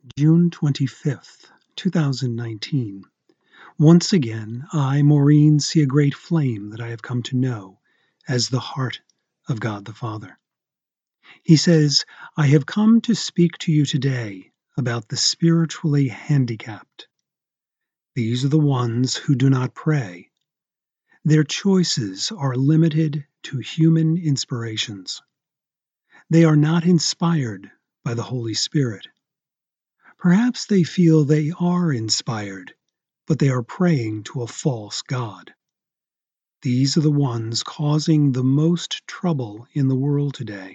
June 25th, 2019. Once again, I, Maureen, see a great flame that I have come to know as the heart of God the Father. He says, I have come to speak to you today about the spiritually handicapped. These are the ones who do not pray. Their choices are limited to human inspirations. They are not inspired by the Holy Spirit. Perhaps they feel they are inspired, but they are praying to a false god. These are the ones causing the most trouble in the world today.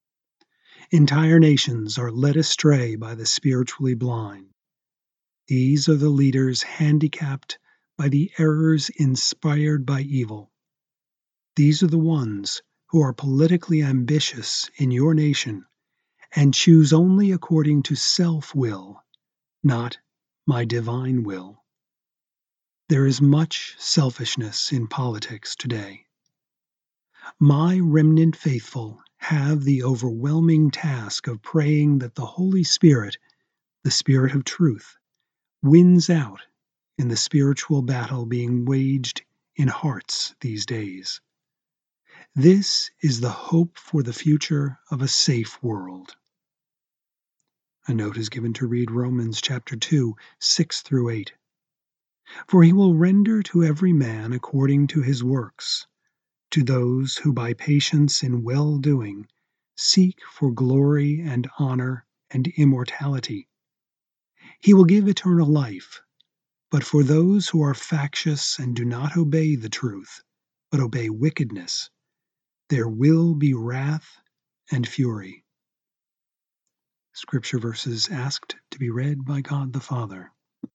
Entire nations are led astray by the spiritually blind. These are the leaders handicapped by the errors inspired by evil. These are the ones who are politically ambitious in your nation and choose only according to self-will, not my divine will. There is much selfishness in politics today. My remnant faithful have the overwhelming task of praying that the Holy Spirit, the Spirit of truth, wins out in the spiritual battle being waged in hearts these days. This is the hope for the future of a safe world. A note is given to read Romans chapter 2, 6 through 8. For he will render to every man according to his works, to those who by patience in well-doing seek for glory and honor and immortality. He will give eternal life, but for those who are factious and do not obey the truth, but obey wickedness, there will be wrath and fury. Scripture verses asked to be read by God the Father.